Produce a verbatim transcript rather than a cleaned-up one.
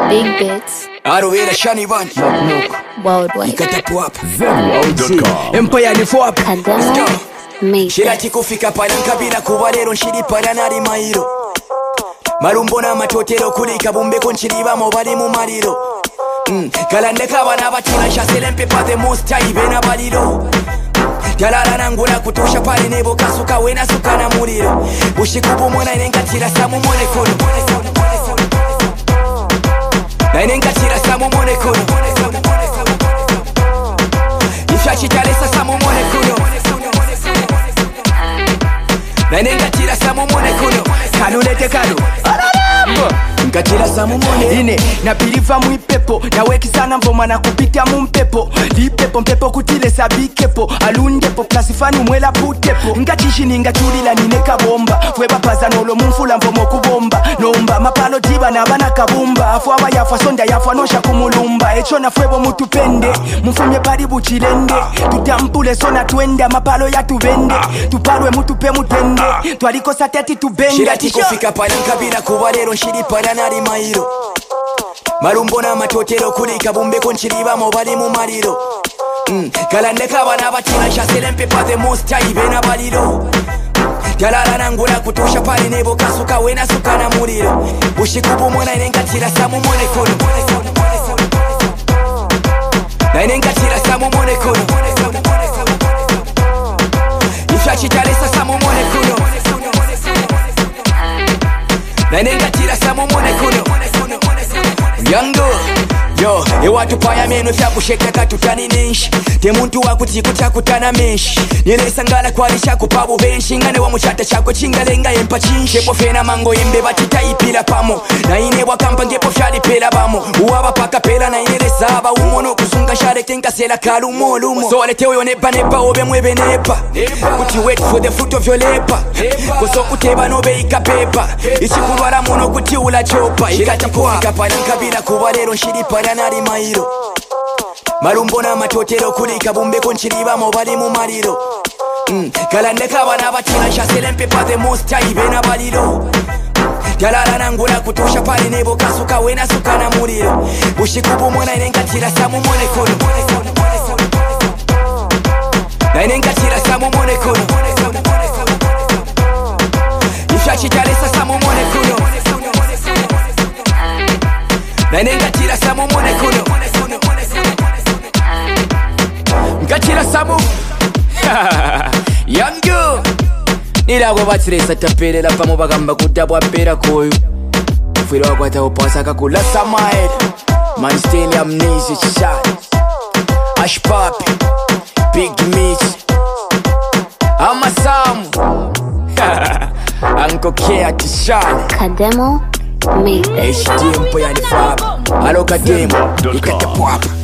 Big bits. Arovera shani van. Worldwide. Ikata pop. Empire ni fop. Kademo. Make Shira kikufika palanka bila kubalero nshiri palanari mairo. Marumbona matotero kulika bumbeko nchiriba mobali mu mariro. Mm. Kalande kabana batuna shasele mpepa the most time bena baliro. Yalala nangula kutusha pale nebo kasuka wena suka na muriro. Bushikubu mwana inengatira samu mwone kono. Na inengatira samu mwone kono. Ifyachitalesa samu mwone kono. Na inengatira samu mwone kono. Kanulete kanu nkatira samu mwone ine napiriva mwipepo nawekisana mvoma na kupita mumpepo lipepo mpepo kutile sabikepo alundepo plasifanu mwela putepo ngatishi ngatulila nineka bomba fweba pazanolo mumfula mvomo kubomba nomba mapalo tiba na bana kabumba afu aba yafa sonda yafa nosha kumulumba echo na fwebo mutupende mufumye bari buchilende tutampule sona twenda mapalo ya tuvende tupalwe mutupe mutende twaliko sateti tubende shirati kufika palanka bila kubalero nshiri palanari mairo. Marumbona matotero kulika bumbeko nchiriba mobali mu mariro. Mm. Kalande kabana batina shasele mpepa the most time bena baliro. Yalala nangula kutusha pale nebo kasuka wena suka na muriro. Bushikubu mwana inengatira samu mwone kono. Na inengatira samu mwone kono. Ifyachitalesa samu mwone kono. Na inengatira samu mwone kono. Yango yo ewatu paya meno fya kushekeka tutani nenshi temuntu wakuti kutakutana menshi nilesangala kwalisha kupabu benshi ngane wa muchata chako chingalenga yempa chinshi kepo fena mango yembe batita ipila pamo na ine wakampa ngepo fyali pela bamo uwaba paka pela na ine lesaba umono kusunga share tenka sela kalu molumo so alete oyo nepa nepa obe mwebe nepa kuti wait for the fruit of your labor koso kuteba nobe ikapepa ichikulwala mono kuti ula chopa ikatapua kapalanka bila kubalero nshiri palanari mairo. Marumbona matotero kulika bumbeko nchiriba mobali mu mariro. Mm. Kalande kabana batina shasele mpepa the most time bena baliro. Yalala nangula kutusha pale nebo kasuka wena suka na muriro. Bushikubu mwana inengatira samu mwone kono. Na inengatira samu mwone kono. Ifyachitalesa samu mwone kono. Na inengatira samu mwone kono. Ngatira samu Yango Nilagwa batiresa tapelera pamo bagamba kutabwa pera koyo Fwira wakwata upasa kakula samaed Man still amnesia shot Ash Papi Big Meat Amasamu Anko Kea Tishani Kademo. Make H D M po yani fab Alo Kademo Ikata pop